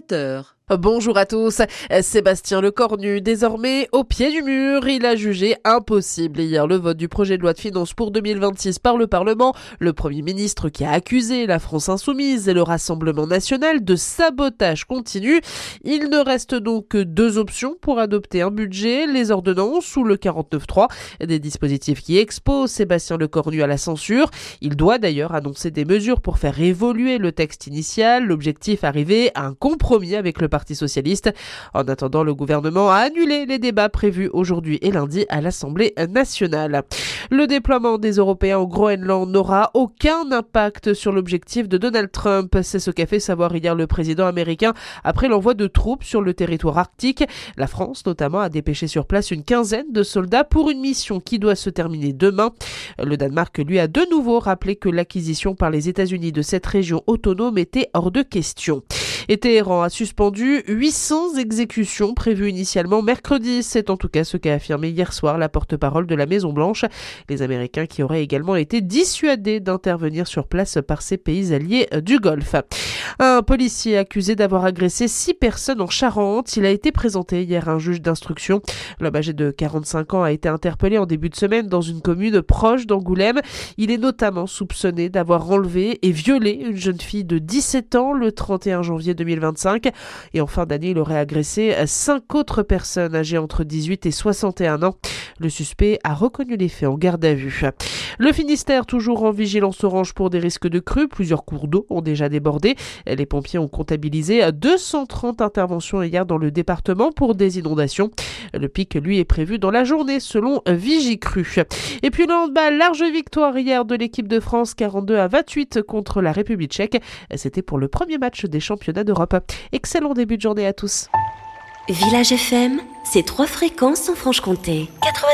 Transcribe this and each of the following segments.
17h. Bonjour à tous. Sébastien Lecornu, désormais au pied du mur, il a jugé impossible hier le vote du projet de loi de finances pour 2026 par le Parlement. Le Premier ministre qui a accusé la France Insoumise et le Rassemblement National de sabotage continu. Il ne reste donc que deux options pour adopter un budget, les ordonnances ou le 49.3, des dispositifs qui exposent Sébastien Lecornu à la censure. Il doit d'ailleurs annoncer des mesures pour faire évoluer le texte initial. L'objectif, arriver à un compromis avec le Parti socialiste. En attendant, le gouvernement a annulé les débats prévus aujourd'hui et lundi à l'Assemblée nationale. Le déploiement des Européens au Groenland n'aura aucun impact sur l'objectif de Donald Trump. C'est ce qu'a fait savoir hier le président américain après l'envoi de troupes sur le territoire arctique. La France, notamment, a dépêché sur place une quinzaine de soldats pour une mission qui doit se terminer demain. Le Danemark, lui, a de nouveau rappelé que l'acquisition par les États-Unis de cette région autonome était hors de question. Et Téhéran a suspendu 800 exécutions prévues initialement mercredi. C'est en tout cas ce qu'a affirmé hier soir la porte-parole de la Maison-Blanche. Les Américains qui auraient également été dissuadés d'intervenir sur place par ces pays alliés du Golfe. Un policier accusé d'avoir agressé 6 personnes en Charente. Il a été présenté hier à un juge d'instruction. L'homme âgé de 45 ans a été interpellé en début de semaine dans une commune proche d'Angoulême. Il est notamment soupçonné d'avoir enlevé et violé une jeune fille de 17 ans le 31 janvier 2025. Et en fin d'année, il aurait agressé 5 autres personnes âgées entre 18 et 61 ans. Le suspect a reconnu les faits en garde à vue. Le Finistère, toujours en vigilance orange pour des risques de crues. Plusieurs cours d'eau ont déjà débordé. Les pompiers ont comptabilisé 230 interventions hier dans le département pour des inondations. Le pic, lui, est prévu dans la journée selon Vigicru. Et puis le handball, large victoire hier de l'équipe de France, 42-28 contre la République tchèque. C'était pour le premier match des championnats d'Europe. Excellent début de journée à tous. Village FM, c'est 3 fréquences en Franche-Comté.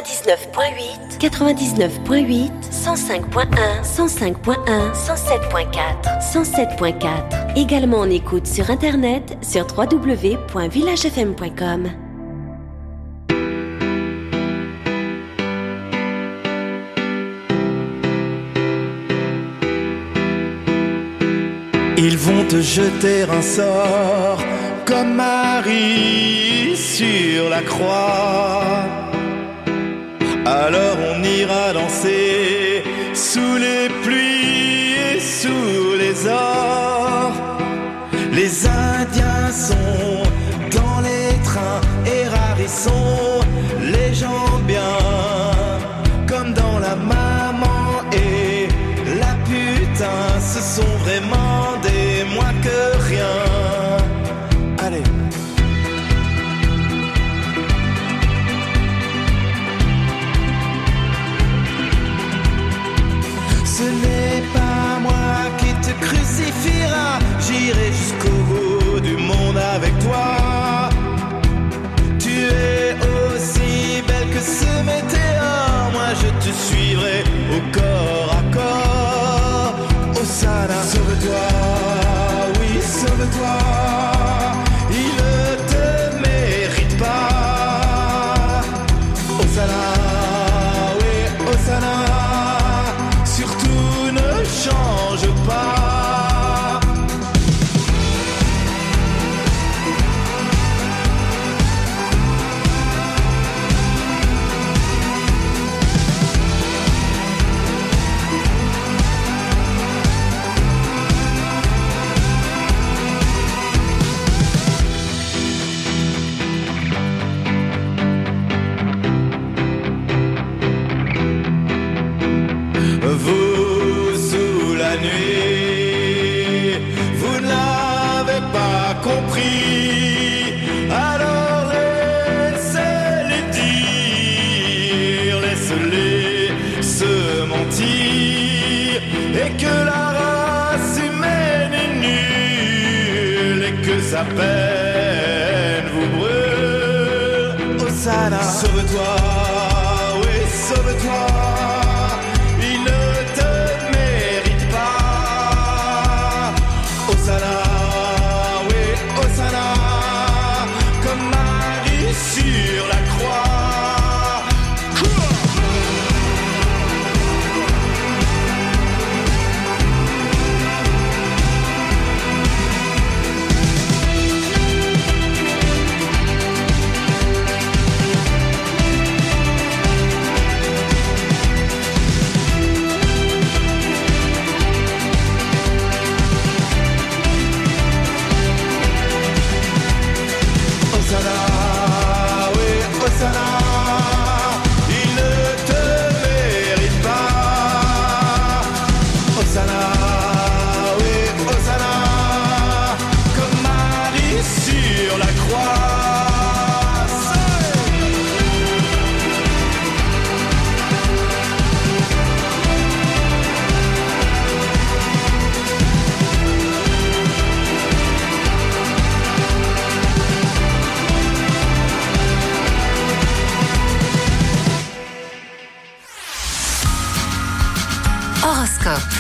99.8, 99.8, 105.1, 105.1, 107.4, 107.4. Également en écoute sur internet sur www.villagefm.com. Ils vont te jeter un sort comme Marie sur la croix. Alors on ira danser sous les pluies et sous les ors. Les Indiens sont dans les trains et rares ils sont les gens bien, comme dans la maman et la putain. Ce sont vraiment des moins que rien. Allez. Ce n'est pas moi qui te crucifiera. J'irai jusqu'au bout du monde avec toi. Tu es aussi belle que ce météore. Moi je te suivrai au corps à corps. Hosanna, sauve-toi, oui sauve-toi. Il ne te mérite pas. Hosanna, oui Hosanna. Surtout ne change pas. Vous, sous la nuit, vous ne l'avez pas compris. Alors laissez-les dire, laissez-les se mentir. Et que la race humaine est nulle et que sa peine vous brûle. Hosanna, sauve-toi, oui sauve-toi. Hosanna, oui, Hosanna, comme Marie sur la croix. Horoscope.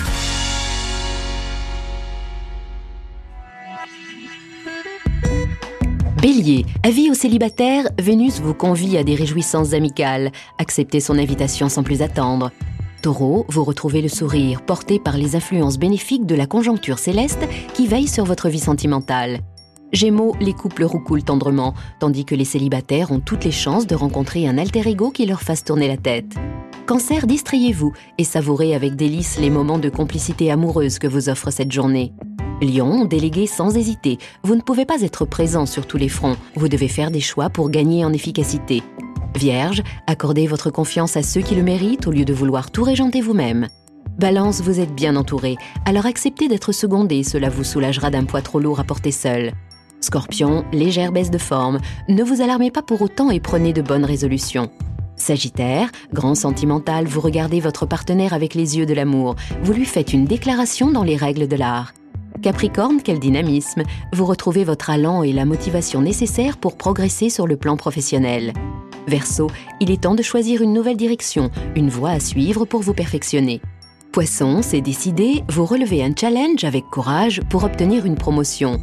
Bélier, avis aux célibataires, Vénus vous convie à des réjouissances amicales. Acceptez son invitation sans plus attendre. Taureau, vous retrouvez le sourire, porté par les influences bénéfiques de la conjoncture céleste qui veille sur votre vie sentimentale. Gémeaux, les couples roucoulent tendrement, tandis que les célibataires ont toutes les chances de rencontrer un alter ego qui leur fasse tourner la tête. Cancer, distrayez-vous et savourez avec délice les moments de complicité amoureuse que vous offre cette journée. Lion, déléguez sans hésiter. Vous ne pouvez pas être présent sur tous les fronts. Vous devez faire des choix pour gagner en efficacité. Vierge, accordez votre confiance à ceux qui le méritent au lieu de vouloir tout régenter vous-même. Balance, vous êtes bien entouré, alors acceptez d'être secondé, cela vous soulagera d'un poids trop lourd à porter seul. Scorpion, légère baisse de forme, ne vous alarmez pas pour autant et prenez de bonnes résolutions. Sagittaire, grand sentimental, vous regardez votre partenaire avec les yeux de l'amour, vous lui faites une déclaration dans les règles de l'art. Capricorne, quel dynamisme, vous retrouvez votre allant et la motivation nécessaire pour progresser sur le plan professionnel. Verseau, il est temps de choisir une nouvelle direction, une voie à suivre pour vous perfectionner. Poisson, c'est décidé, vous relevez un challenge avec courage pour obtenir une promotion.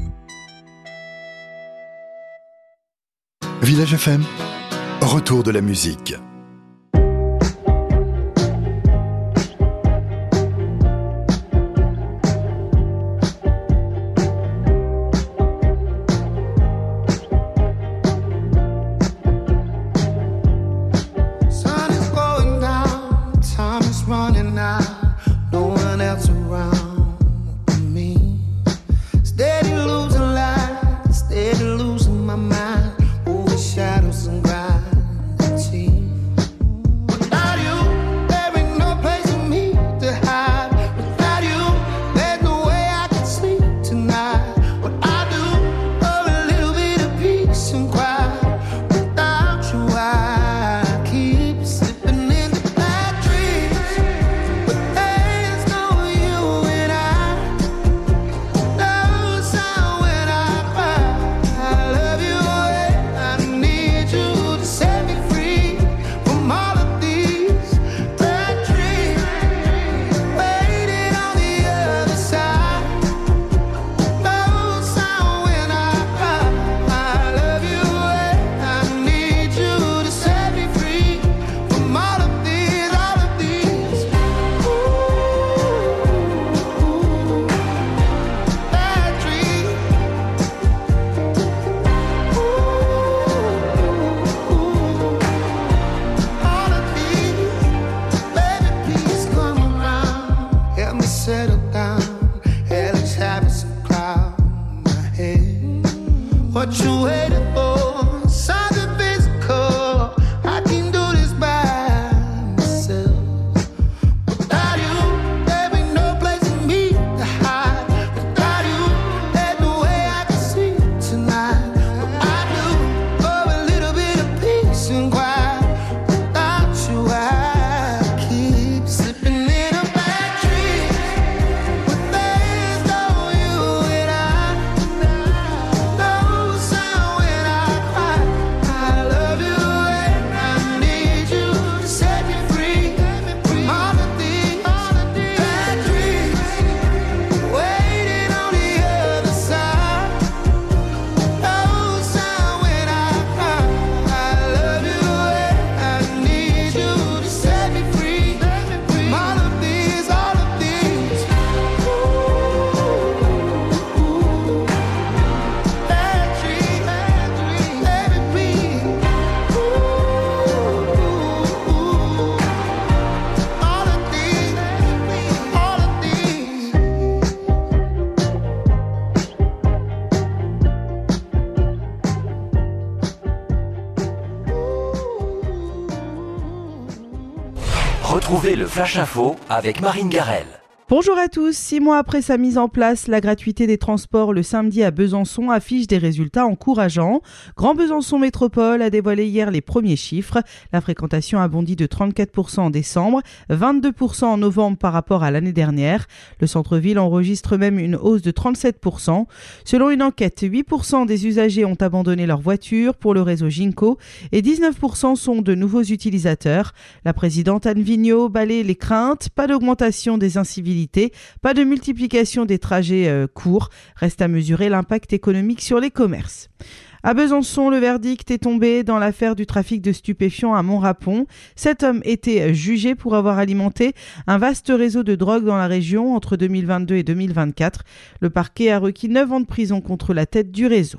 Village FM, retour de la musique. Retrouvez le Flash Info avec Marine Garrel. Bonjour à tous, 6 mois après sa mise en place, la gratuité des transports le samedi à Besançon affiche des résultats encourageants. Grand Besançon Métropole a dévoilé hier les premiers chiffres. La fréquentation a bondi de 34% en décembre, 22% en novembre par rapport à l'année dernière. Le centre-ville enregistre même une hausse de 37%. Selon une enquête, 8% des usagers ont abandonné leur voiture pour le réseau Ginko et 19% sont de nouveaux utilisateurs. La présidente Anne Vigneault balaie les craintes, pas d'augmentation des incivilités, pas de multiplication des trajets courts. Reste à mesurer l'impact économique sur les commerces. À Besançon, le verdict est tombé dans l'affaire du trafic de stupéfiants à Montrapon. 7 hommes étaient jugés pour avoir alimenté un vaste réseau de drogue dans la région entre 2022 et 2024. Le parquet a requis 9 ans de prison contre la tête du réseau.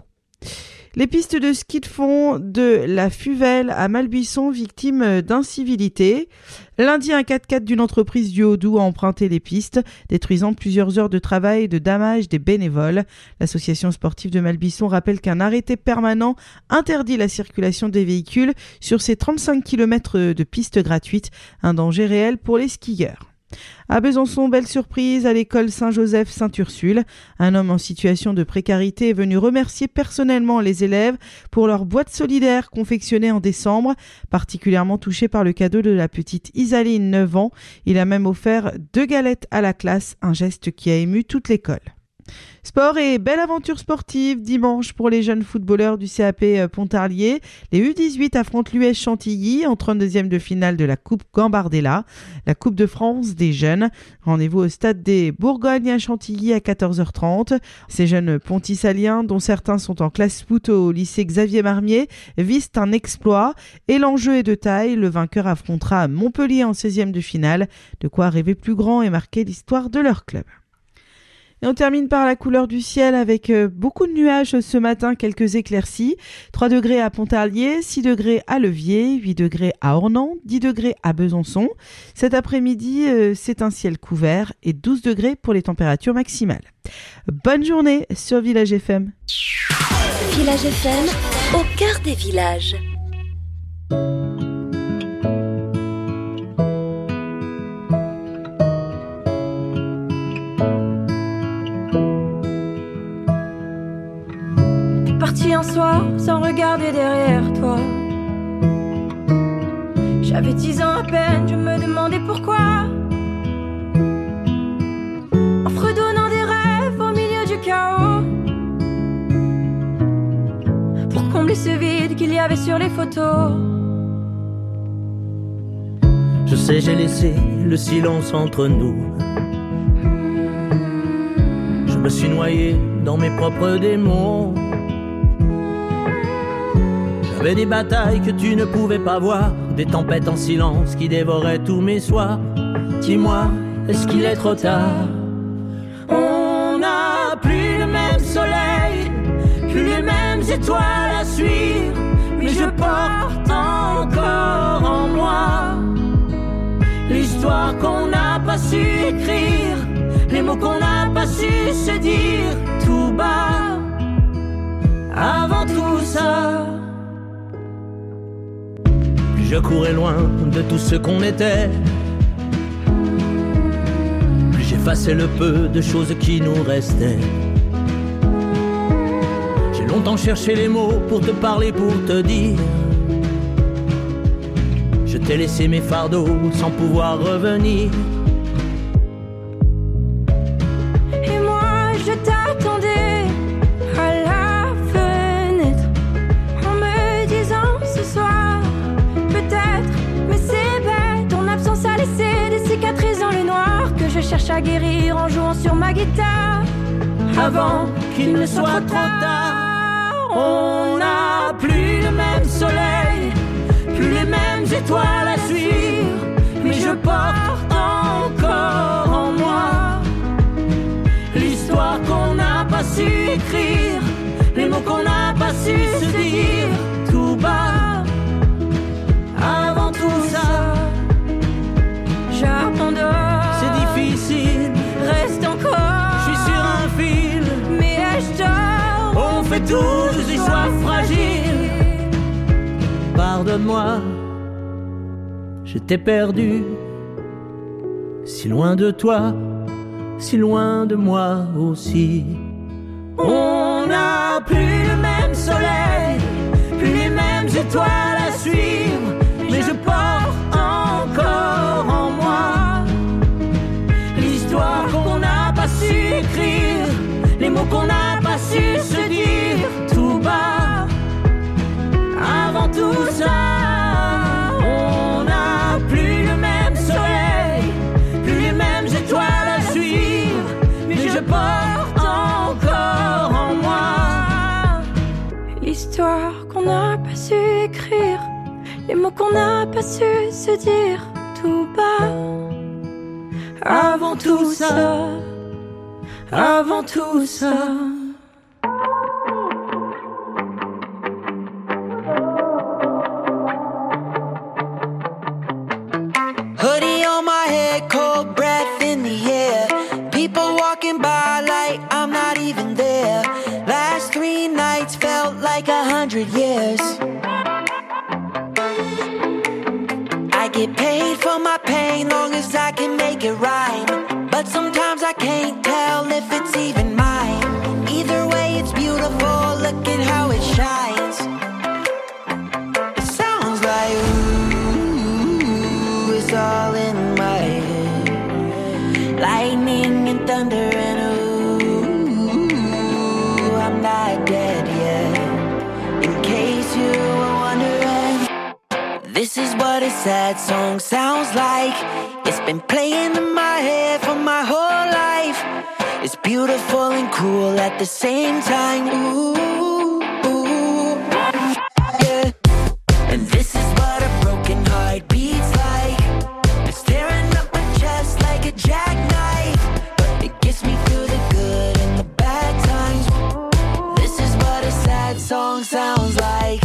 Les pistes de ski de fond de la Fuvelle à Malbuisson, victimes d'incivilité. Lundi, un 4x4 d'une entreprise du Haut-Doubs a emprunté les pistes, détruisant plusieurs heures de travail et de damage des bénévoles. L'association sportive de Malbuisson rappelle qu'un arrêté permanent interdit la circulation des véhicules sur ces 35 km de pistes gratuites, un danger réel pour les skieurs. À Besançon, belle surprise à l'école Saint-Joseph Sainte-Ursule. Un homme en situation de précarité est venu remercier personnellement les élèves pour leur boîte solidaire confectionnée en décembre. Particulièrement touché par le cadeau de la petite Isaline, 9 ans, il a même offert 2 galettes à la classe, un geste qui a ému toute l'école. Sport et belle aventure sportive dimanche pour les jeunes footballeurs du CAP Pontarlier. Les U18 affrontent l'US Chantilly en 32e de finale de la Coupe Gambardella, la Coupe de France des jeunes. Rendez-vous au stade des Bourgognes à Chantilly à 14h30. Ces jeunes pontissaliens, dont certains sont en classe foot au lycée Xavier Marmier, visent un exploit et l'enjeu est de taille. Le vainqueur affrontera Montpellier en 16e de finale. De quoi rêver plus grand et marquer l'histoire de leur club. Et on termine par la couleur du ciel avec beaucoup de nuages ce matin, quelques éclaircies. 3 degrés à Pontarlier, 6 degrés à Levier, 8 degrés à Ornans, 10 degrés à Besançon. Cet après-midi, c'est un ciel couvert et 12 degrés pour les températures maximales. Bonne journée sur Village FM. Village FM, au cœur des villages. Parti un soir sans regarder derrière toi. J'avais 10 ans à peine, je me demandais pourquoi. En fredonnant des rêves au milieu du chaos, pour combler ce vide qu'il y avait sur les photos. Je sais, j'ai laissé le silence entre nous. Je me suis noyé dans mes propres démons. J'avais des batailles que tu ne pouvais pas voir, des tempêtes en silence qui dévoraient tous mes soirs. Dis-moi, est-ce qu'il est trop tard? On n'a plus le même soleil, plus les mêmes étoiles à suivre, mais je porte encore en moi l'histoire qu'on n'a pas su écrire, les mots qu'on n'a pas su se dire tout bas. Avant tout ça, je courais loin de tout ce qu'on était. Plus j'effaçais le peu de choses qui nous restaient. J'ai longtemps cherché les mots pour te parler, pour te dire. Je t'ai laissé mes fardeaux sans pouvoir revenir. Et moi je t'attendais à la fenêtre en me disant ce soir peut-être, mais c'est bête, ton absence a laissé des cicatrices dans le noir que je cherche à guérir en jouant sur ma guitare. Avant qu'il ne soit trop tard, on n'a plus le même soleil, plus les mêmes étoiles à suivre, mais je porte encore en moi l'histoire qu'on n'a pas su écrire, les mots qu'on n'a pas su se dire tout bas. Avant tout ça, j'abandonne. C'est difficile, Reste encore. je suis sur un fil, Mais je dors. on fait tous des choix fragiles. Pardonne-moi, je t'ai perdu, si loin de toi, si loin de moi aussi. On n'a plus le même soleil, plus les mêmes étoiles à suivre, mais je porte encore en moi l'histoire qu'on n'a pas su écrire, les mots qu'on n'a pas su se dire tout bas. Avant tout ça, on n'a plus le même soleil, plus les mêmes étoiles à suivre, mais je porte encore en moi l'histoire qu'on n'a pas su écrire, les mots qu'on n'a pas su se dire tout bas. Avant tout ça, avant tout ça. Hoodie on my head, cold breath in the air. People walking by like I'm not even there. Last 3 nights felt like 100 years. I get paid for my pain, long as I can make it rhyme. But sometimes I can't tell if it's even mine. Either way, it's beautiful, look at how it shines. It sounds like ooh, it's all in my head. Lightning and thunder and ooh, I'm not dead yet. In case you were wondering, this is what a sad song sounds like. It's been playing in my head for my whole life. It's beautiful and cruel at the same time. Ooh, ooh, yeah. And this is what a broken heart beats like. It's tearing up my chest like a jackknife, but it gets me through the good and the bad times. This is what a sad song sounds like.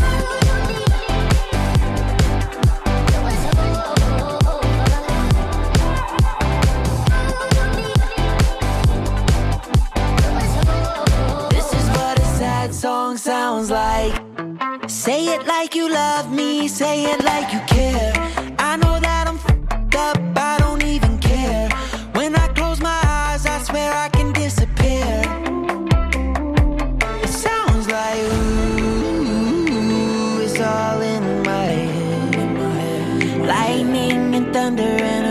Song sounds like. Say it like you love me, say it like you care. I know that I'm f***ed up, I don't even care. When I close my eyes, I swear I can disappear. It sounds like ooh, it's all in my head. Lightning and thunder and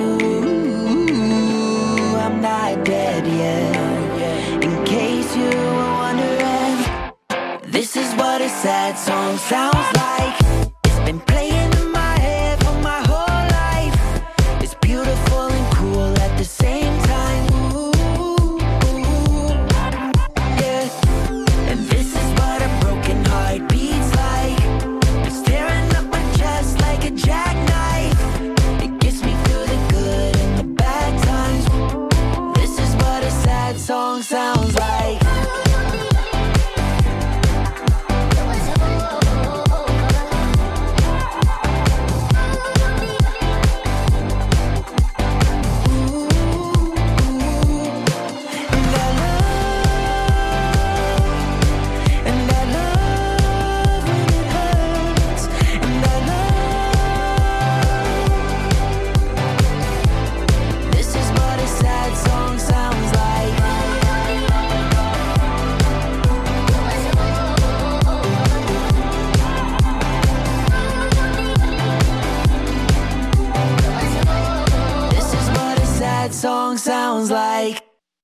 ooh, I'm not dead yet. In case you were wondering, this is what a sad song sounds like. It's been playing in my head for my whole life. It's beautiful and cruel at the same time. Ooh, ooh, yeah. And this is what a broken heart beats like. It's tearing up my chest like a jackknife. It gets me through the good and the bad times. This is what a sad song sounds like. Song sounds like.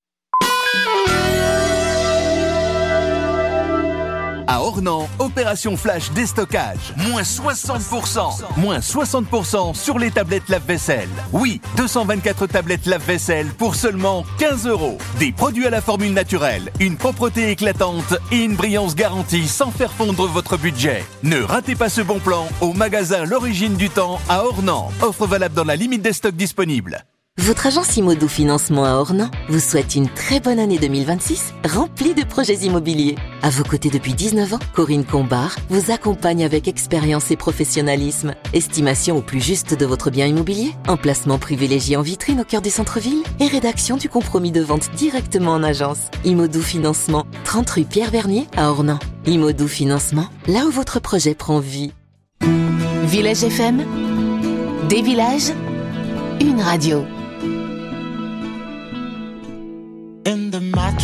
À Ornans, opération flash déstockage. Moins 60%. Moins 60% sur les tablettes lave-vaisselle. Oui, 224 tablettes lave-vaisselle pour seulement 15 €. Des produits à la formule naturelle, une propreté éclatante et une brillance garantie sans faire fondre votre budget. Ne ratez pas ce bon plan au magasin L'Origine du Temps à Ornans. Offre valable dans la limite des stocks disponibles. Votre agence Imodou Financement à Ornans vous souhaite une très bonne année 2026 remplie de projets immobiliers. À vos côtés depuis 19 ans, Corinne Combard vous accompagne avec expérience et professionnalisme. Estimation au plus juste de votre bien immobilier, emplacement privilégié en vitrine au cœur du centre-ville et rédaction du compromis de vente directement en agence. Imodou Financement, 30 rue Pierre Vernier à Ornans. Imodou Financement, là où votre projet prend vie. Village FM, des villages, une radio.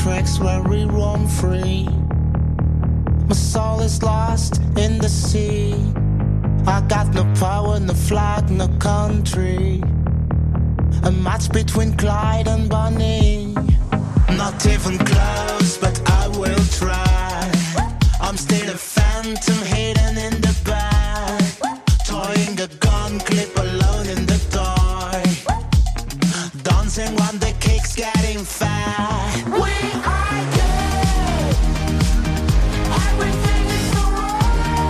tracks where we roam free. My soul is lost in the sea. I got no power, no flag, no country. A match between Clyde and Bonnie. Not even close, but I will try. I'm still a phantom hidden in the back, toying a gun clip alone in the dark, dancing when the kick's getting fat. We are good. Everything is alright.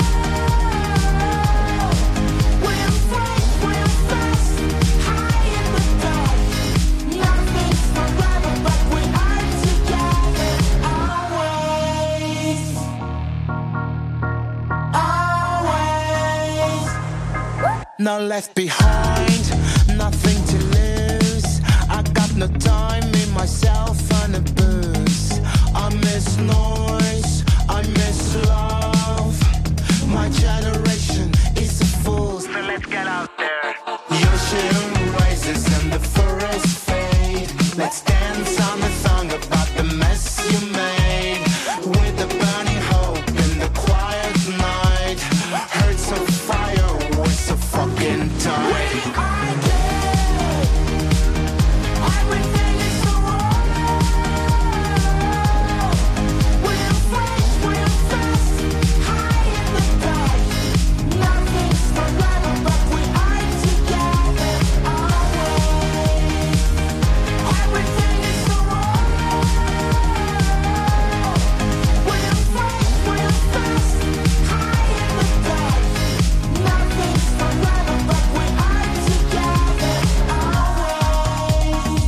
We're fresh, we're fast, high in the dark. Nothing's forever, but we are together always. Always. Now left behind, nothing to lose. I got no time in myself and a booze. I miss noise, I miss love. My generation is a fool. So let's get out there. Ocean rises and the forests fade. Let's dance on a song about the mess you made. With a burning hope in the quiet night. Hearts of fire, we're so fucking tired. We are good. Everything is alright. We're fresh, we're fast, high in the dark. Nothing's forever, but we are together always. Everything is alright. We're fresh, we're fast, high in the dark. Nothing's forever, but we are together always.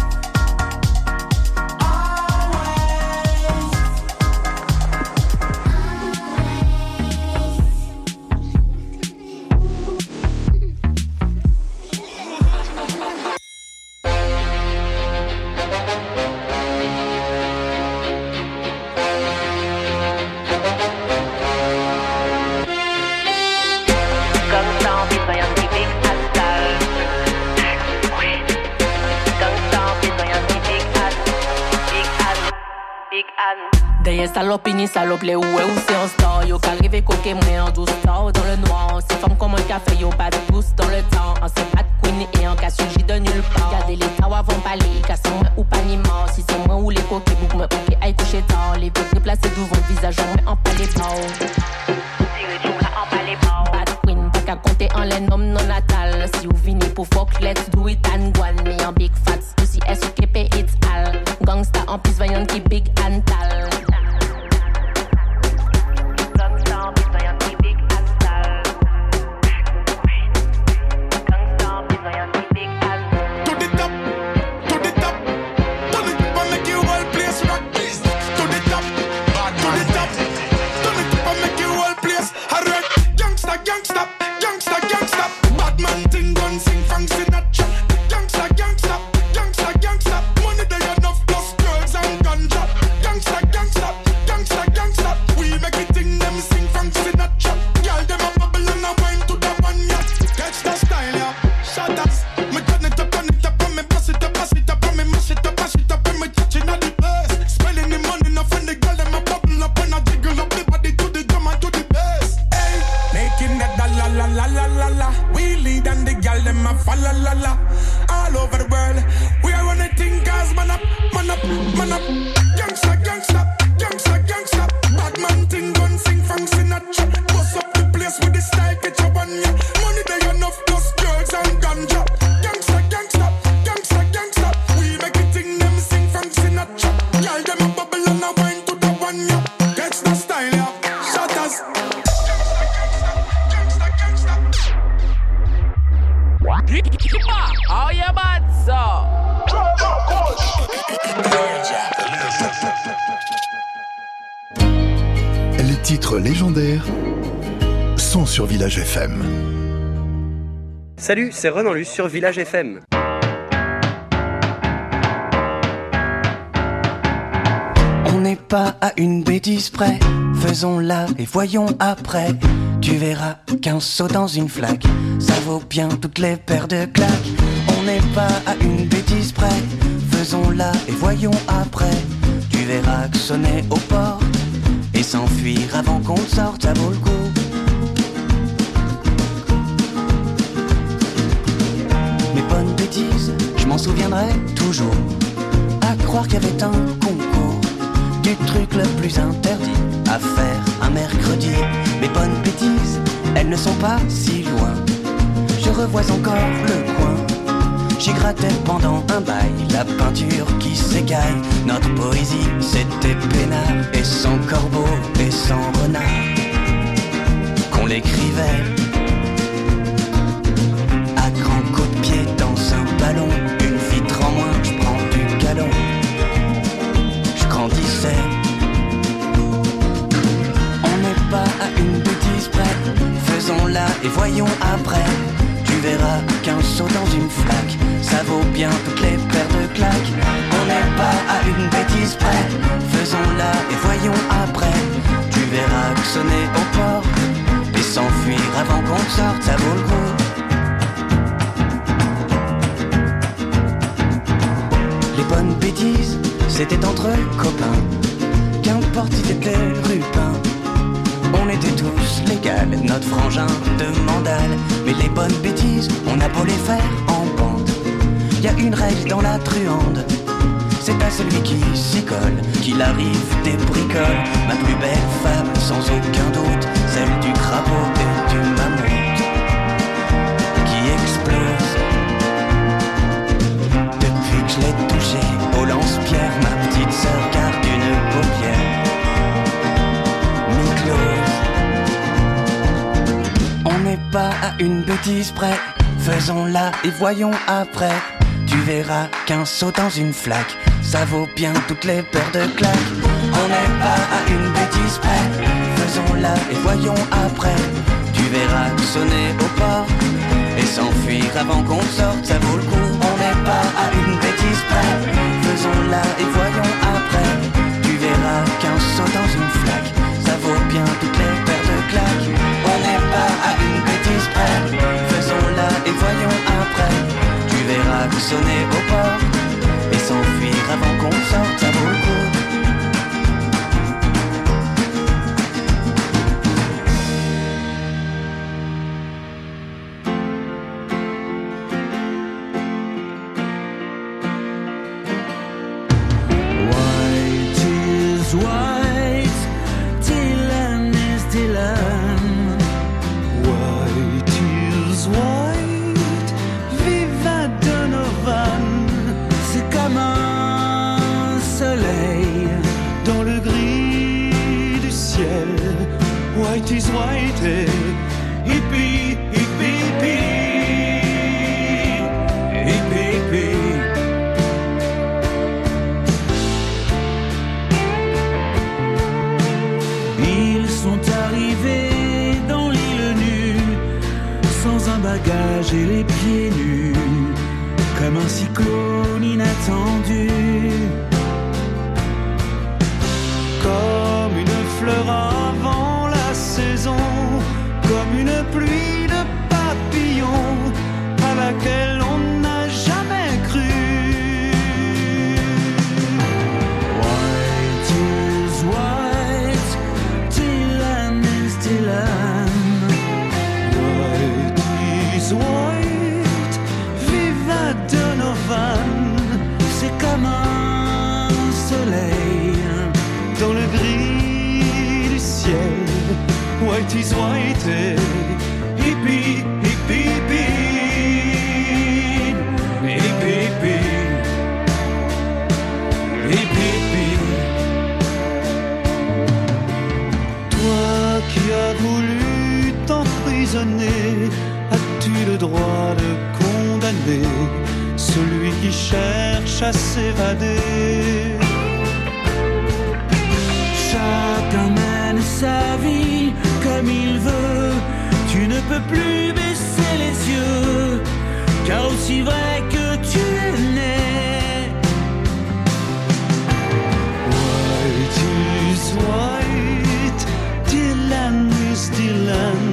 D'ailleurs salope, ni salope, les ouais ou c'est en star. Yo qu'arrive coquet, moi en douce star dans le noir. C'est femme comme un café, yo pas de douce dans le temps. En c'est pas de queen et en cas surgi de nulle part. Regardez les tawa vont parler, cassant moi ou pas ni mort. Si c'est moi ou les coquets, bouc moi ou qui aille coucher tard. Les vôtres déplacés devant le visage, moi en pas les bords. Pas de queen, pas qu'à compter en les noms non natal. Si vous venez pour fuck, let's do it and go. Me en big fat, aussi S.O.K.P. it's all. Gangsta en plus vaillant qui big and tall. Les titres légendaires sont sur Village FM. Salut, c'est Renan Luce sur Village FM. On n'est pas à une bêtise près, faisons-la et voyons après. Tu verras qu'un saut dans une flaque, ça vaut bien toutes les paires de claques. On n'est pas à une bêtise près, faisons-la et voyons après. Tu tu verras que sonner aux portes et s'enfuir avant qu'on sorte, ça vaut le coup. Mes bonnes bêtises, je m'en souviendrai toujours. À croire qu'il y avait un concours du truc le plus interdit à faire un mercredi. Mes bonnes bêtises, elles ne sont pas si loin. Je revois encore le coin. J'y grattais pendant un bail, la peinture qui s'écaille. Notre poésie, c'était peinard, et sans corbeau, et sans renard, qu'on l'écrivait à grands coups de pied dans un ballon. Une vitre en moins, je prends du galon. Je grandissais. On n'est pas à une bêtise près, faisons-la et voyons après. Tu verras qu'un saut dans une flaque, ça vaut bien toutes les paires de claques. On n'est pas à une bêtise près, faisons-la et voyons après. Tu verras que sonner au port et s'enfuir avant qu'on sorte, ça vaut le coup. Les bonnes bêtises, c'était entre copains, qu'importe si t'étais rupin. On était tous légal, notre frangin de mandale. Mais les bonnes bêtises, on a beau les faire en bande. Y a une règle dans la truande, c'est à celui qui s'y colle qu'il arrive des bricoles. Ma plus belle femme, sans aucun doute, celle du crapaud et du mammouth qui explose. Depuis que je l'ai touchée au lance-pierre, ma petite sœur garde une paupière mi-close. On n'est pas à une bêtise près, faisons-la et voyons après. Tu verras qu'un saut dans une flaque, ça vaut bien toutes les paires de claques. On n'est pas à une bêtise près, faisons-la et voyons après. Tu verras que sonner au port et s'enfuir avant qu'on sorte, ça vaut le coup. On n'est pas à une bêtise près, faisons-la et voyons après. Tu verras qu'un saut dans une flaque, ça vaut bien toutes les paires de claques. On n'est pas à une bêtise près, faisons-la et voyons après. Tu verras que sonner au port et s'enfuir avant qu'on sorte, ça vaut le coup. White is white, hippie, hippie, hippie, hippie. Ils sont arrivés dans l'île nue, sans un bagage et les pieds nus, comme un cyclone inattendu. Comme une fleur avant la saison, comme une pluie de papillons à laquelle on n'a jamais cru. White is white, Dylan is Dylan. White is white, viva Donovan. C'est comme un soleil dans le gris du ciel. White is white, hippie, hippie, hippie, hippie, hippie. Toi qui as voulu t'emprisonner, as-tu le droit de condamner celui qui cherche à s'évader? Chacun mène sa vie comme il veut. Tu ne peux plus baisser les yeux, car aussi vrai que tu es né. White is white, Dylan is Dylan.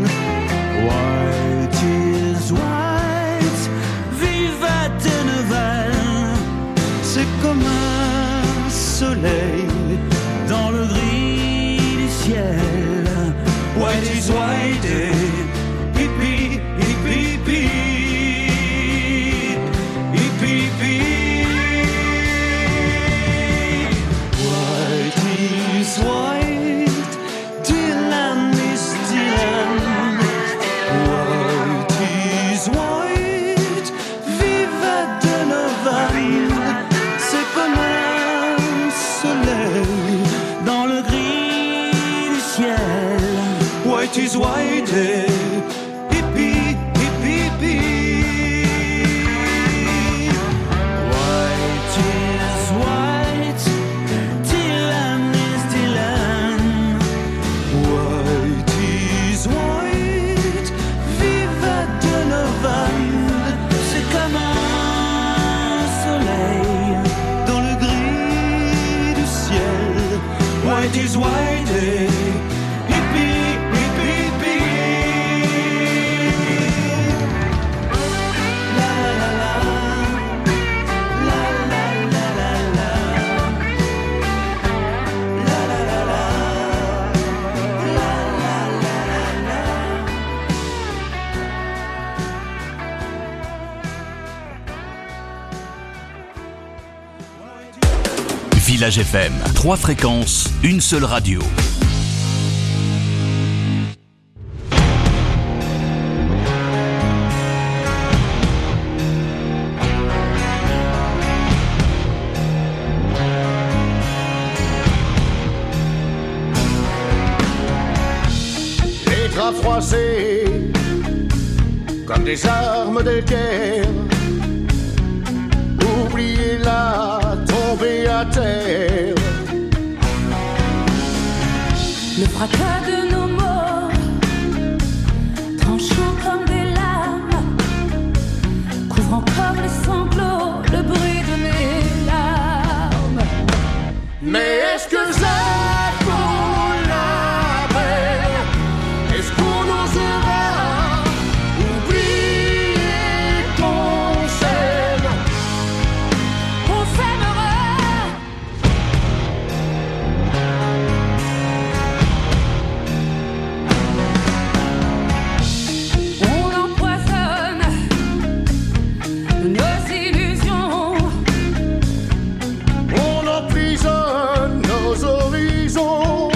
White is white, viva Donovan. C'est comme un soleil dans le gris du ciel. White is white, hippie, hippie, hippie, hippie, hippie. White is white, Dylan is Dylan. White is white, vive Donovan. C'est comme un soleil dans le gris du ciel. White is white, hippie, hippie, hippie. White is white, Dylan is Dylan. White is white, vive Donovan. C'est comme un soleil dans le gris du ciel. White is white, Village FM, 3 fréquences, une seule radio. Les draps froissés comme des armes de guerre. Oubliez-la, tombée à terre. Le fracas de nos mots, tranchant comme des lames, couvrant comme les sanglots le bruit de mes larmes. Mais est-ce que ça vaut la peine? Est-ce qu'on osera oublier qu'on s'aime? On s'aimera. On empoisonne nos illusions. On emprisonne nos horizons.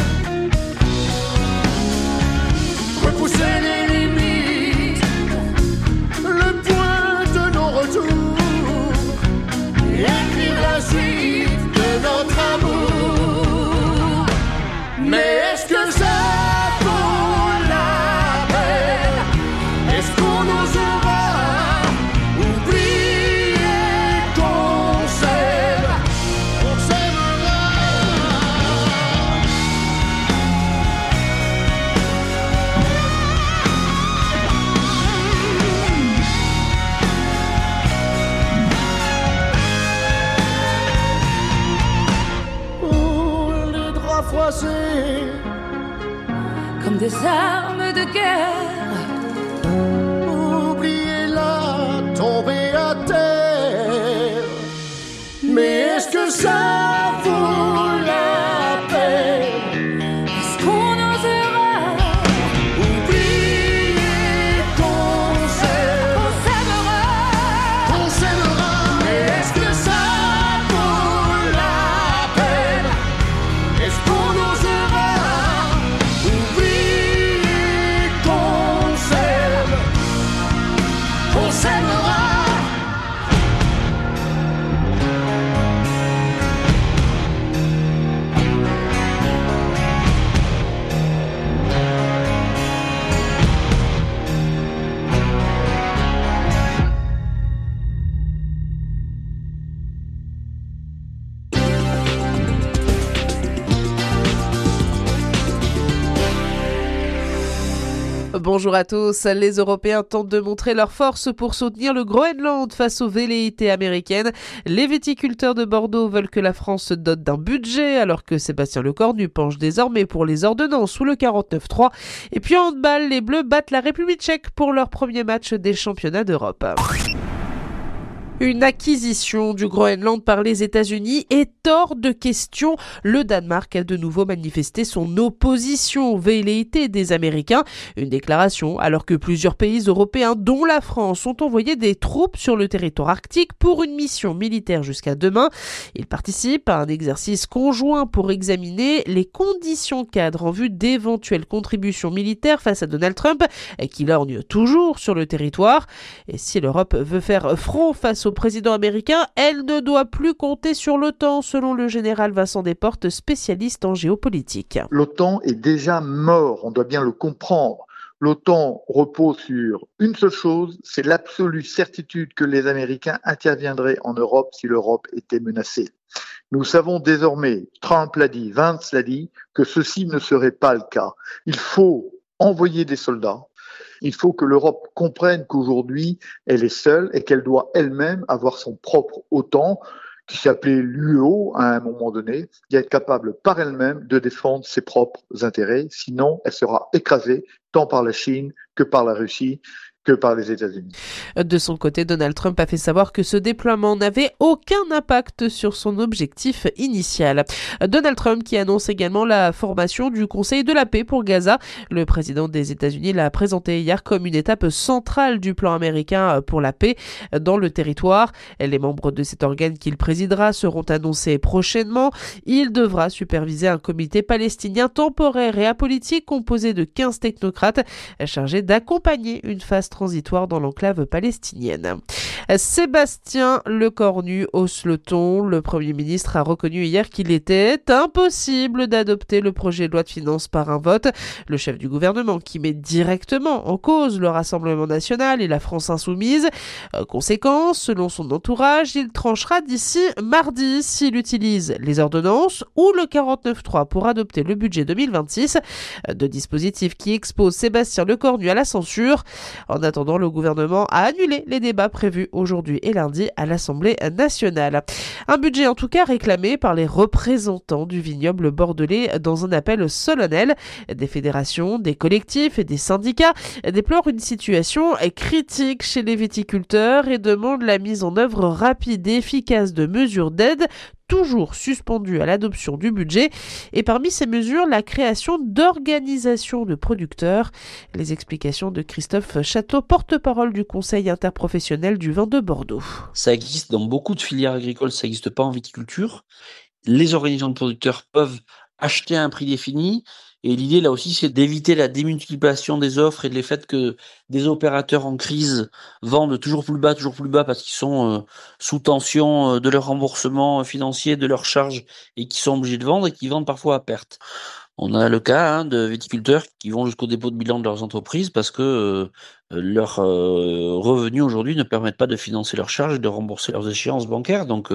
Repousser les limites, le point de nos retours. Écrire la suite de notre amour. Mais est-ce que ça vaut la peine? Est-ce qu'on osera oublier qu'on s'aime? On s'aimera. Oh, les draps froissés Comme des armes de guerre. oubliez-la, tombée à terre. Mais est-ce que ça vaut la peine? Est-ce qu'on osera oublier qu'on s'aime? On s'aimera. On s'aimera. Mais est-ce que ça vaut la peine? Est-ce qu'on osera oublier qu'on s'aime? On s'aimera. Bonjour à tous. Les Européens tentent de montrer leur force pour soutenir le Groenland face aux velléités américaines. Les viticulteurs de Bordeaux veulent que la France se dote d'un budget, alors que Sébastien Lecornu penche désormais pour les ordonnances sous le 49-3. Et puis en handball, les Bleus battent la République tchèque pour leur premier match des championnats d'Europe. Une acquisition du Groenland par les États-Unis est hors de question. Le Danemark a de nouveau manifesté son opposition aux velléités des Américains. Une déclaration alors que plusieurs pays européens, dont la France, ont envoyé des troupes sur le territoire arctique pour une mission militaire jusqu'à demain. Ils participent à un exercice conjoint pour examiner les conditions cadres en vue d'éventuelles contributions militaires face à Donald Trump, qui lorgne toujours sur le territoire. Et si l'Europe veut faire front face au président américain, elle ne doit plus compter sur l'OTAN, selon le général Vincent Desportes, spécialiste en géopolitique. L'OTAN est déjà mort, on doit bien le comprendre. L'OTAN repose sur une seule chose, c'est l'absolue certitude que les Américains interviendraient en Europe si l'Europe était menacée. Nous savons désormais, Trump l'a dit, Vance l'a dit, que ceci ne serait pas le cas. Il faut envoyer des soldats. Il faut que l'Europe comprenne qu'aujourd'hui, elle est seule et qu'elle doit elle-même avoir son propre OTAN, qui s'appelait l'UEO à un moment donné, et être capable par elle-même de défendre ses propres intérêts. Sinon, elle sera écrasée tant par la Chine que par la Russie, que par les États-Unis. De son côté, Donald Trump a fait savoir que ce déploiement n'avait aucun impact sur son objectif initial. Donald Trump qui annonce également la formation du Conseil de la paix pour Gaza. Le président des États-Unis l'a présenté hier comme une étape centrale du plan américain pour la paix dans le territoire. Les membres de cet organe qu'il présidera seront annoncés prochainement. Il devra superviser un comité palestinien temporaire et apolitique composé de 15 technocrates chargés d'accompagner une phase transitoire dans l'enclave palestinienne. Sébastien Lecornu hausse le ton. Le Premier ministre a reconnu hier qu'il était impossible d'adopter le projet de loi de finances par un vote. Le chef du gouvernement qui met directement en cause le Rassemblement national et la France insoumise. Conséquence, selon son entourage, il tranchera d'ici mardi s'il utilise les ordonnances ou le 49.3 pour adopter le budget 2026. Deux dispositifs qui exposent Sébastien Lecornu à la censure. En attendant, le gouvernement a annulé les débats prévus aujourd'hui et lundi à l'Assemblée nationale. Un budget en tout cas réclamé par les représentants du vignoble bordelais dans un appel solennel. Des fédérations, des collectifs et des syndicats déplorent une situation critique chez les viticulteurs et demandent la mise en œuvre rapide et efficace de mesures d'aide toujours suspendu à l'adoption du budget, et parmi ces mesures, la création d'organisations de producteurs. Les explications de Christophe Château, porte-parole du Conseil interprofessionnel du vin de Bordeaux. Ça existe dans beaucoup de filières agricoles, ça n'existe pas en viticulture. Les organisations de producteurs peuvent acheter à un prix défini, et l'idée là aussi c'est d'éviter la démultiplication des offres et le fait que des opérateurs en crise vendent toujours plus bas parce qu'ils sont sous tension de leur remboursement financier, de leurs charges et qui sont obligés de vendre et qui vendent parfois à perte. On a le cas de viticulteurs qui vont jusqu'au dépôt de bilan de leurs entreprises parce que leurs revenus aujourd'hui ne permettent pas de financer leurs charges et de rembourser leurs échéances bancaires. Donc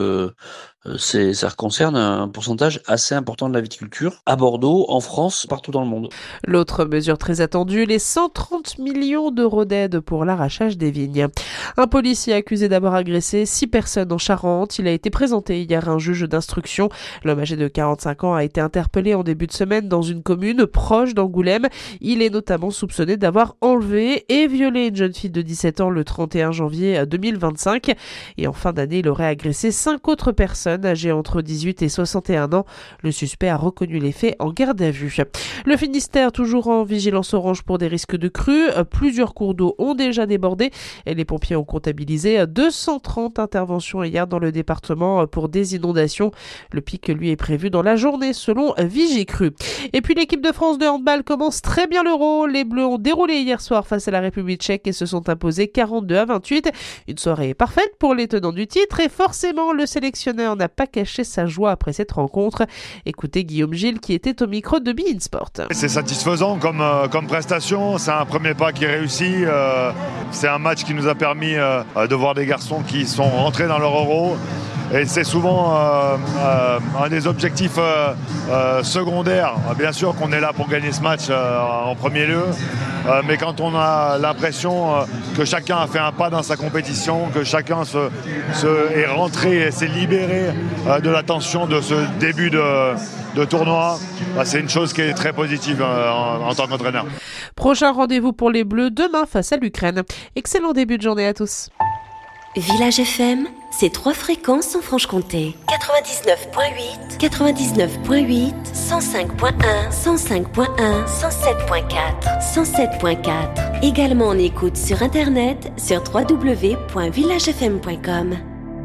ça concerne un pourcentage assez important de la viticulture à Bordeaux, en France, partout dans le monde. L'autre mesure très attendue, les 130 millions d'euros d'aide pour l'arrachage des vignes. Un policier accusé d'avoir agressé 6 personnes en Charente. Il a été présenté hier à un juge d'instruction. L'homme âgé de 45 ans a été interpellé en début de semaine dans une commune proche d'Angoulême. Il est notamment soupçonné d'avoir enlevé et violé une jeune fille de 17 ans le 31 janvier 2025. Et en fin d'année, il aurait agressé 5 autres personnes âgées entre 18 et 61 ans. Le suspect a reconnu les faits en garde à vue. Le Finistère, toujours en vigilance orange pour des risques de crue. Plusieurs cours d'eau ont déjà débordé et les pompiers ont comptabilisé 230 interventions hier dans le département pour des inondations. Le pic, lui, est prévu dans la journée selon Vigicru. Et puis l'équipe de France de handball commence très bien l'Euro. Les Bleus ont déroulé hier soir face à la République tchèque et se sont imposés 42-28. Une soirée parfaite pour les tenants du titre et forcément le sélectionneur n'a pas caché sa joie après cette rencontre. Écoutez Guillaume Gilles qui était au micro de Be In Sport. C'est satisfaisant comme prestation, c'est un premier pas qui réussit. C'est un match qui nous a permis de voir des garçons qui sont rentrés dans leur Euro. Et c'est souvent un des objectifs secondaires. Bien sûr qu'on est là pour gagner ce match en premier lieu, mais quand on a l'impression que chacun a fait un pas dans sa compétition, que chacun est rentré et s'est libéré de la tension de ce début de tournoi, c'est une chose qui est très positive en tant qu'entraîneur. Prochain rendez-vous pour les Bleus demain face à l'Ukraine. Excellent début de journée à tous. Village FM, c'est 3 fréquences en Franche-Comté. 99.8, 99.8, 105.1, 105.1, 107.4, 107.4. Également en écoute sur internet sur www.villagefm.com.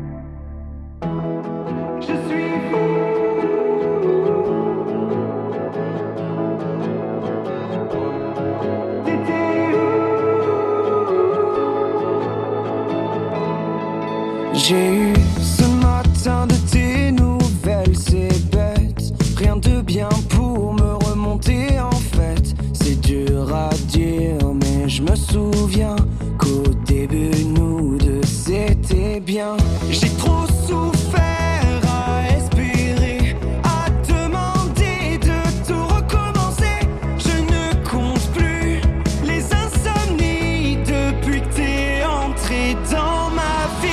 J'ai eu ce matin de tes nouvelles, c'est bête. Rien de bien pour me remonter en fait. C'est dur à dire, mais je me souviens qu'au début nous deux c'était bien. J'ai trop souffert à espérer, à demander de tout recommencer. Je ne compte plus les insomnies depuis que t'es entré dans ma vie.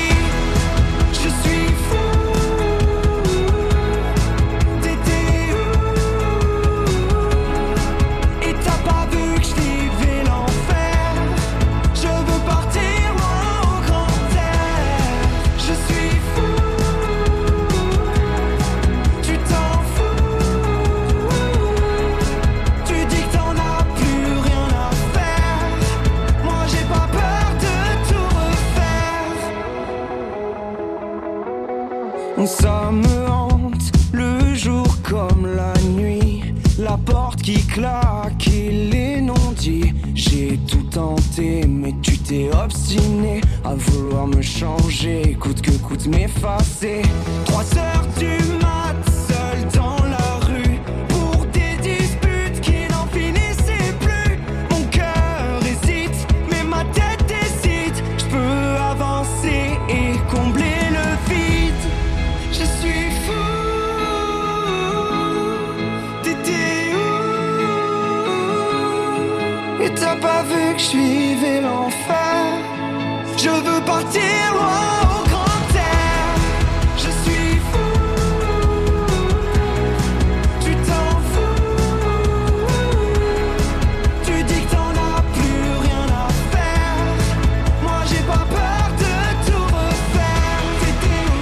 Ça me hante, le jour comme la nuit. La porte qui claque et les non-dits. J'ai tout tenté, mais tu t'es obstiné à vouloir me changer, coûte que coûte m'effacer. 3 heures du mat, seul dans la rue, pour des disputes qui n'en finissaient plus. Mon cœur hésite, mais ma tête décide. Je peux avancer et combler le vide. Je suis fou, t'étais où? Et t'as pas vu que je suivais l'enfer? Je veux partir loin au grand air. Je suis fou, tu t'en fous. Tu dis que t'en as plus rien à faire. Moi j'ai pas peur de tout refaire. T'étais où?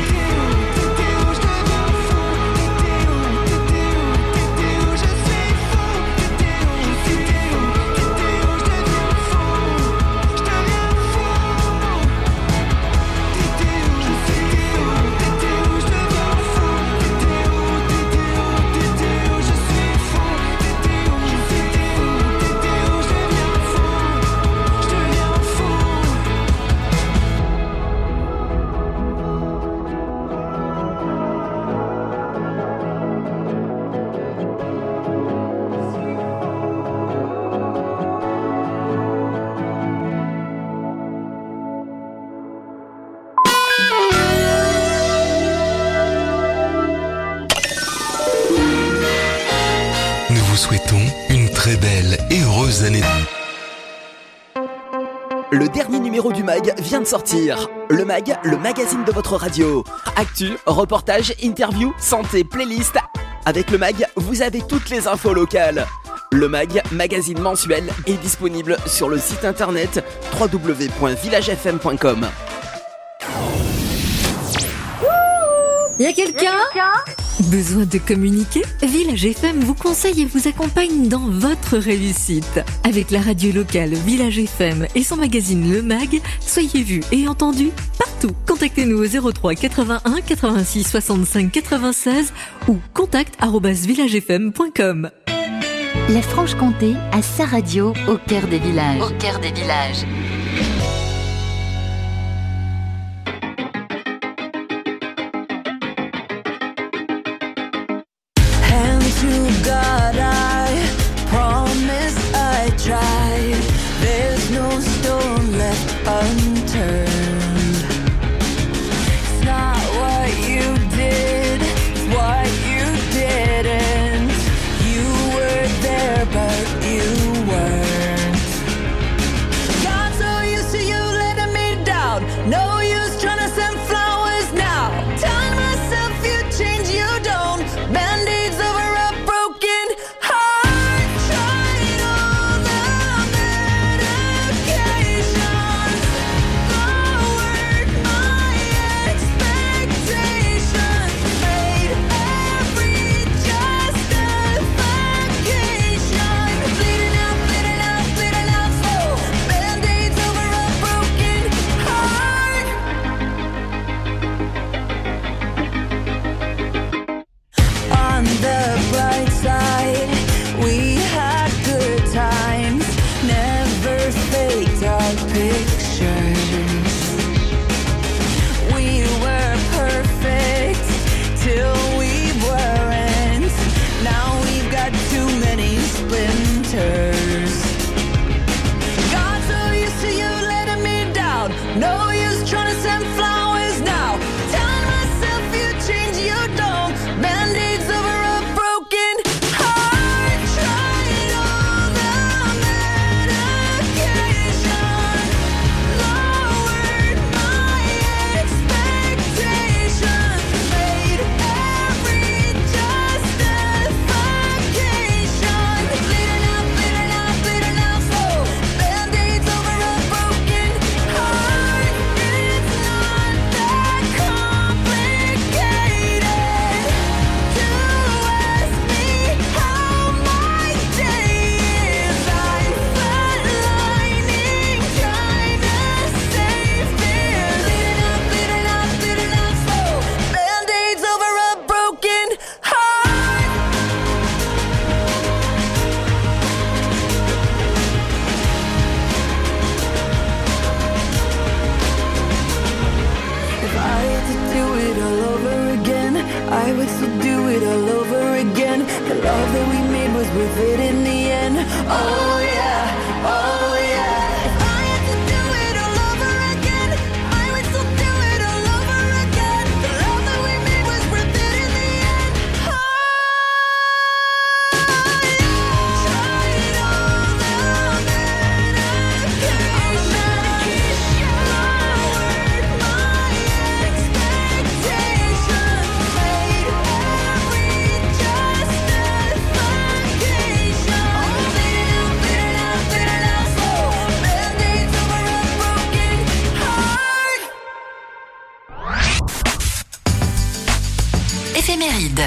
Souhaitons une très belle et heureuse année. Le dernier numéro du MAG vient de sortir. Le MAG, le magazine de votre radio. Actu, reportage, interview, santé, playlist. Avec le MAG, vous avez toutes les infos locales. Le MAG, magazine mensuel, est disponible sur le site internet www.villagefm.com. Y'a quelqu'un ? Besoin de communiquer ? Village FM vous conseille et vous accompagne dans votre réussite. Avec la radio locale Village FM et son magazine Le Mag, soyez vus et entendus partout. Contactez-nous au 03 81 86 65 96 ou contact@villagefm.com. La Franche-Comté a sa radio au cœur des villages. Au cœur des villages. God, I promise I tried. There's no stone left unturned. It's not what you did, it's what you didn't. You were there, but you weren't. God's it all over again. I would still do it all over again. The love that we made was worth it in the end. Oh yeah, oh yeah. If I had to do it all over again, I would still do it all over again. The love that we made was worth it in the end. Oh yeah. Tried all the medication. Showered my expectations. Made every justification. Beat it out slow. Band-aids over a broken heart. Éphéméride.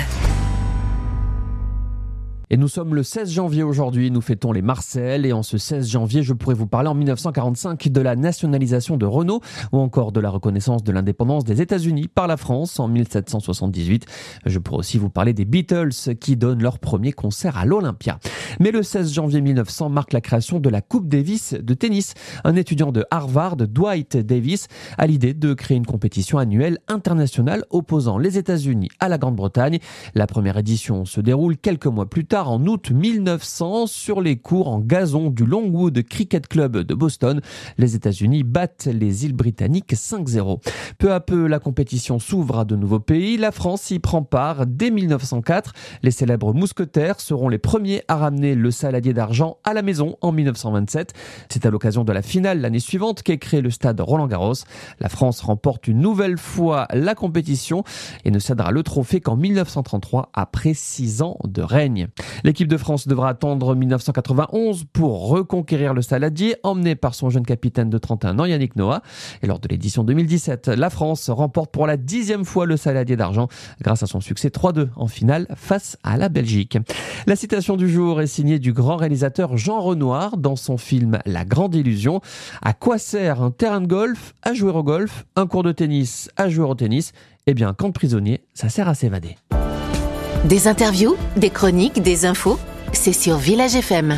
Et nous sommes le 16 janvier aujourd'hui, nous fêtons les Marcel et en ce 16 janvier, je pourrais vous parler en 1945 de la nationalisation de Renault ou encore de la reconnaissance de l'indépendance des États-Unis par la France en 1778. Je pourrais aussi vous parler des Beatles qui donnent leur premier concert à l'Olympia. Mais le 16 janvier 1900 marque la création de la Coupe Davis de tennis. Un étudiant de Harvard, Dwight Davis, a l'idée de créer une compétition annuelle internationale opposant les États-Unis à la Grande-Bretagne. La première édition se déroule quelques mois plus tard, en août 1900, sur les cours en gazon du Longwood Cricket Club de Boston. Les États-Unis battent les îles britanniques 5-0. Peu à peu, la compétition s'ouvre à de nouveaux pays. La France y prend part dès 1904. Les célèbres mousquetaires seront les premiers à ramener le saladier d'argent à la maison en 1927. C'est à l'occasion de la finale l'année suivante qu'est créé le stade Roland-Garros. La France remporte une nouvelle fois la compétition et ne cédera le trophée qu'en 1933 après 6 ans de règne. L'équipe de France devra attendre 1991 pour reconquérir le saladier, emmené par son jeune capitaine de 31 ans, Yannick Noah. Et lors de l'édition 2017, la France remporte pour la 10e fois le saladier d'argent grâce à son succès 3-2 en finale face à la Belgique. La citation du jour est signée du grand réalisateur Jean Renoir dans son film La Grande Illusion. À quoi sert un terrain de golf à jouer au golf, un cours de tennis à jouer au tennis? Eh bien, camp de prisonnier, ça sert à s'évader. Des interviews, des chroniques, des infos, c'est sur Village FM.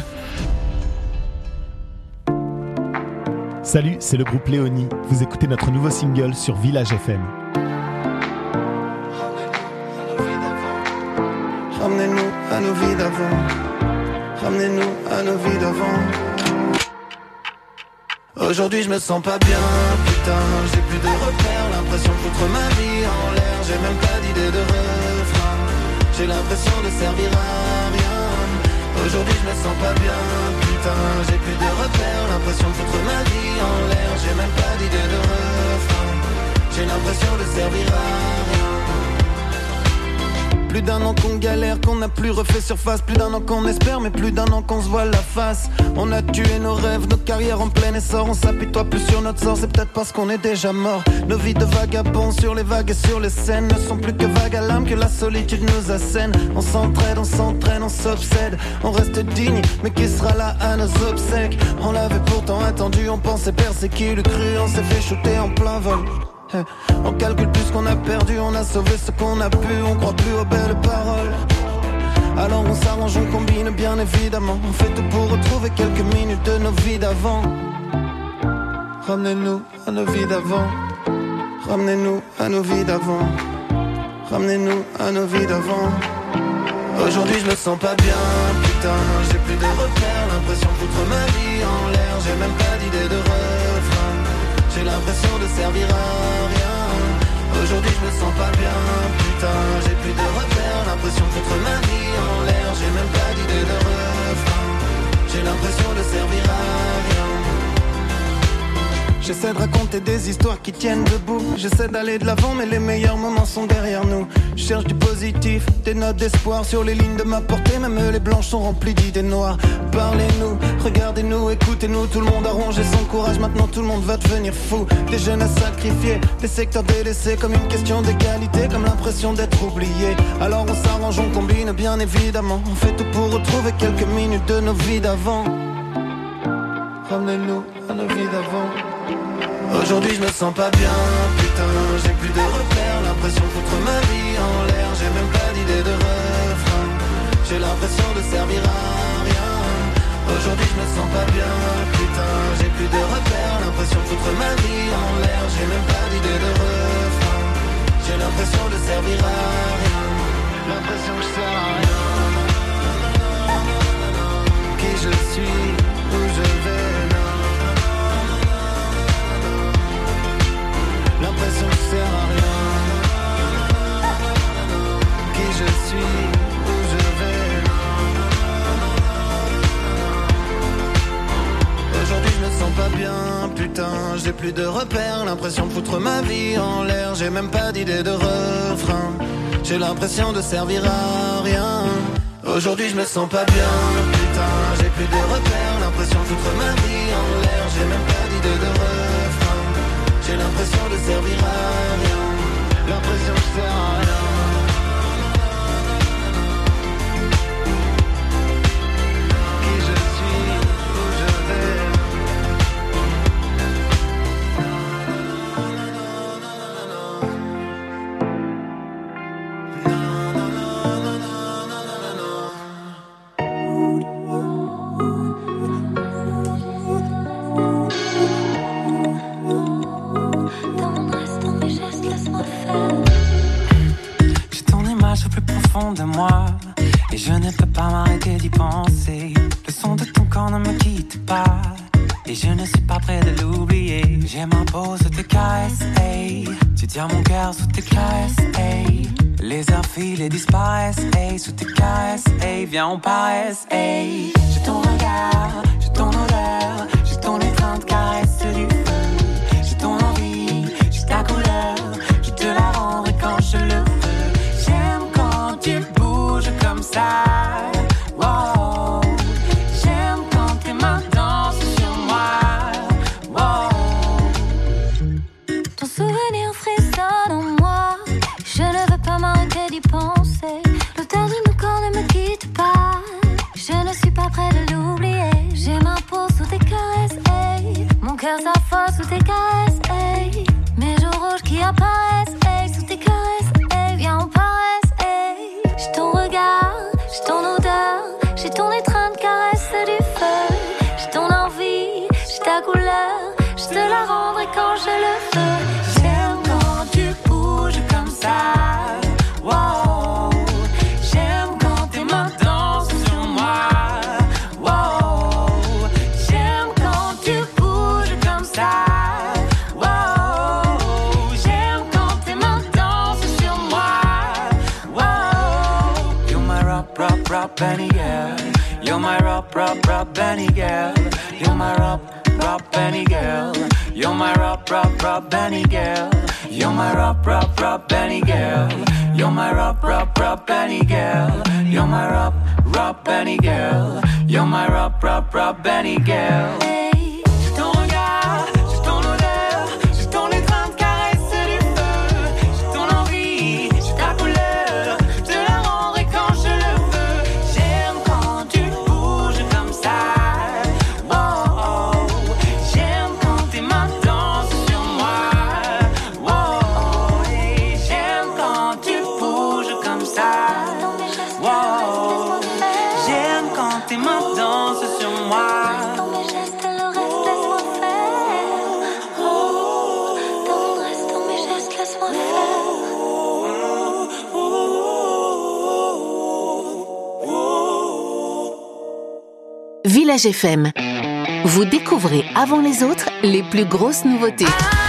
Salut, c'est le groupe Léonie. Vous écoutez notre nouveau single sur Village FM. Ramenez-nous à nos vies d'avant. Ramenez-nous à nos vies d'avant. Aujourd'hui je me sens pas bien, putain. J'ai plus de repères, l'impression de foutre ma vie en l'air. J'ai même pas d'idée de refrain. J'ai l'impression de servir à rien. Aujourd'hui je me sens pas bien, putain. J'ai plus de repères, l'impression de foutre ma vie en l'air. J'ai même pas d'idée de refrain. J'ai l'impression de servir à rien. Plus d'un an qu'on galère, qu'on n'a plus refait surface. Plus d'un an qu'on espère, mais plus d'un an qu'on se voit la face. On a tué nos rêves, nos carrières en plein essor. On s'apitoie plus sur notre sort, c'est peut-être parce qu'on est déjà mort. Nos vies de vagabonds sur les vagues et sur les scènes ne sont plus que vagues à l'âme, que la solitude nous assène. On s'entraide, on s'entraîne, on s'obsède. On reste digne, mais qui sera là à nos obsèques? On l'avait pourtant attendu, on pensait percer qui l'eût cru. On s'est fait shooter en plein vol. On calcule plus qu'on a perdu, on a sauvé ce qu'on a pu, on croit plus aux belles paroles. Alors on s'arrange, on combine bien évidemment. On fait tout pour retrouver quelques minutes de nos vies d'avant. Ramenez-nous à nos vies d'avant. Ramenez-nous à nos vies d'avant. Ramenez-nous à nos vies d'avant. Aujourd'hui je me sens pas bien, putain. J'ai plus de repères, l'impression de foutre ma vie en l'air. J'ai même pas d'idée de refrain. J'ai l'impression de servir à rien. Aujourd'hui je me sens pas bien, putain. J'ai plus de repères, l'impression de foutre ma vie en l'air. J'ai même pas d'idée de refrain. J'ai l'impression de servir à rien. J'essaie de raconter des histoires qui tiennent debout. J'essaie d'aller de l'avant mais les meilleurs moments sont derrière nous. Je cherche du positif, des notes d'espoir sur les lignes de ma portée. Même les blanches sont remplies d'idées noires. Parlez-nous, regardez-nous, écoutez-nous. Tout le monde a rongé son courage, maintenant tout le monde va devenir fou. Des jeunes à sacrifier, des secteurs délaissés. Comme une question d'égalité, comme l'impression d'être oublié. Alors on s'arrange, on combine bien évidemment. On fait tout pour retrouver quelques minutes de nos vies d'avant. Ramenez-nous à nos vies d'avant. Aujourd'hui je me sens pas bien, putain. J'ai plus de repères, l'impression de foutre ma vie en l'air. J'ai même pas d'idée de refrain. J'ai l'impression de servir à rien. Aujourd'hui je me sens pas bien, putain. J'ai plus de repères, l'impression de foutre ma vie en l'air. J'ai même pas d'idée de refrain. J'ai l'impression plus de repères, l'impression de foutre ma vie en l'air. J'ai même pas d'idée de refrain, j'ai l'impression de servir à rien. Aujourd'hui je me sens pas bien, putain, j'ai plus de repères, l'impression de foutre ma vie en l'air. J'ai même pas d'idée de refrain, j'ai l'impression de servir à rien, l'impression que je sers à rien. Qui je suis, où je vais. De moi, et je ne peux pas m'arrêter d'y penser. Le son de ton corps ne me quitte pas, et je ne suis pas prêt de l'oublier. J'ai ma peau sous tes caresses, hey. Tu tiens mon cœur sous tes caresses, hey. Les heures filent et disparaissent, hey. Sous tes caresses, hey. Viens on paresse, hey. J'ai ton regard, j'ai ton odeur, j'ai ton étreinte caresse du feu. J'ai ton envie, j'ai ta couleur, je te la rendrai quand je le veux. Tu bouges comme ça, wow. J'aime quand tes mains dansent sur moi, wow. Ton souvenir frissonne en moi, je ne veux pas m'arrêter d'y penser. L'odeur de nos corps ne me quitte pas, je ne suis pas près de l'oublier. J'ai ma peau sous tes caresses, hey. Mon cœur s'affosse sous tes caresses, hey. Mes joues rouges qui apparaissent, hey. Sous tes caresses, hey. Viens on paresse. J'ai ton regard, j'ai ton odeur, j'ai ton étreinte caresse du feu. J'ai ton envie, j'ai ta couleur, je te la rendrai quand je le veux. J'aime quand tu bouges comme ça, wow. J'aime quand tes mains dansent sur moi, wow. J'aime quand tu bouges comme ça, wow. J'aime quand tes mains dansent sur moi, wow. Rock, Benny girl. You're my rock, Benny girl. You're my rock, Benny girl. You're my rock, Benny girl. You're my rock, Benny girl. You're my rock, Benny girl. You're my rock, Benny girl. You're my rock, Benny girl. J'ai ton regard, j'ai ton odeur, j'ai ton étreinte caresse du feu. J'ai ton envie, j'ai ta couleur, je te la rendrai quand je le veux. J'aime quand tu bouges comme ça, wow. J'aime quand tes mains dansent sur moi, wow. Et j'aime quand tu bouges comme ça, wow. J'aime quand tes mains dansent sur moi. Village FM. Vous découvrez avant les autres les plus grosses nouveautés.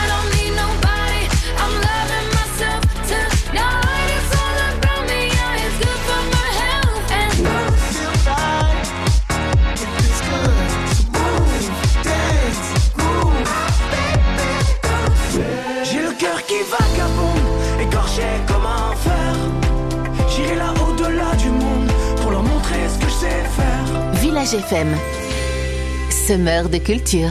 J'ai le cœur qui vagabonde, écorché comme un fer. J'irai là au-delà du monde pour leur montrer ce que je sais faire. Village FM. Semeur de culture.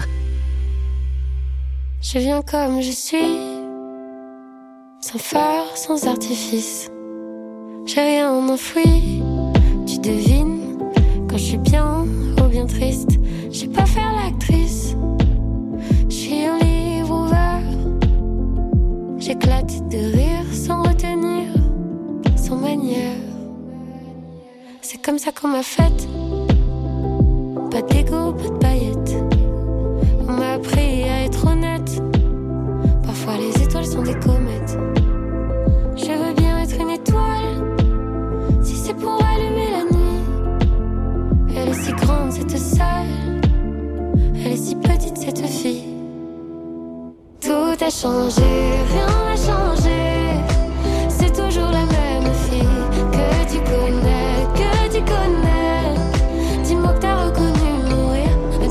Je viens comme je suis, sans phare, sans artifice. J'ai rien enfoui, tu devines quand je suis bien ou bien triste. Je sais pas faire l'actrice, je suis un livre ouvert. J'éclate de rire sans retenir, sans manière. C'est comme ça qu'on m'a faite. Pas d'égo, pas de paillettes. On m'a appris à être honnête. Parfois les étoiles sont des comètes. Je veux bien être une étoile, si c'est pour allumer la nuit. Elle est si grande cette salle, elle est si petite cette fille. Tout a changé, rien n'a changé. C'est toujours la même fille que tu connais, que tu connais. Dis-moi que t'as reconnu mon rire,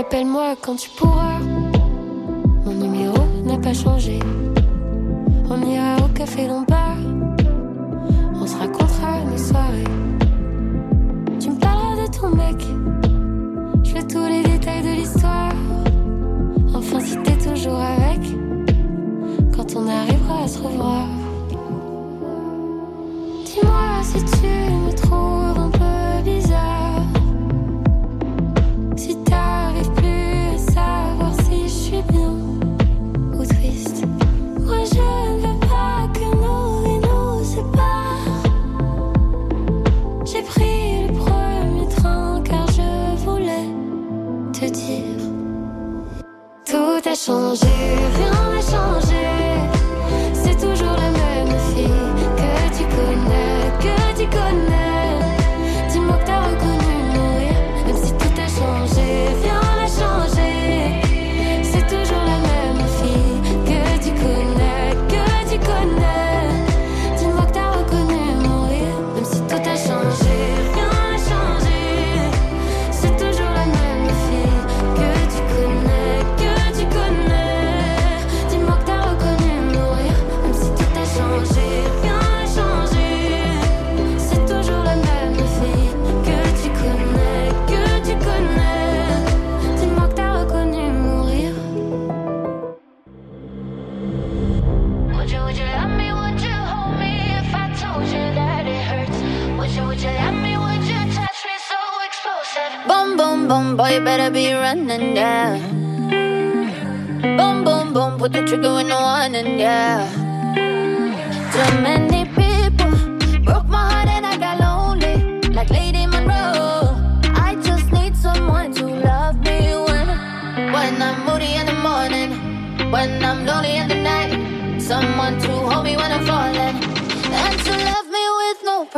Appelle-moi quand tu pourras. Mon numéro n'a pas changé. On ira au café Lombard. On se racontera nos soirées. Tu me parleras de ton mec. Je veux tous les détails de l'histoire. Enfin si t'es toujours avec, quand on arrivera à se revoir. Dis-moi si tu me trouves un peu bizarre, si t'arrives plus à savoir si je suis bien ou triste. Moi je ne veux pas que nos vies nous séparent. J'ai pris le premier train car je voulais te dire. Tout a changé, rien n'a changé. C'est toujours la même fille que tu connais. Dis-moi que t'as reconnu mon rire, même si tout a changé, rien n'a changé. C'est toujours la même fille que tu connais. Dis-moi que t'as reconnu mon rire, même si tout a changé, rien n'a changé. C'est toujours la même fille que tu connais. Dis-moi que t'as reconnu mon rire, même si tout a changé, rien n'a changé. C'est toujours la même fille que tu connais. Dis-moi que t'as reconnu mon rire. Would you love me, would you hold me if I told you that it hurts? Would you love me, would you touch me so explosive? Boom, boom, boom, boy, you better be running, yeah. Boom, boom, boom, put the trigger in the one and yeah. Too many people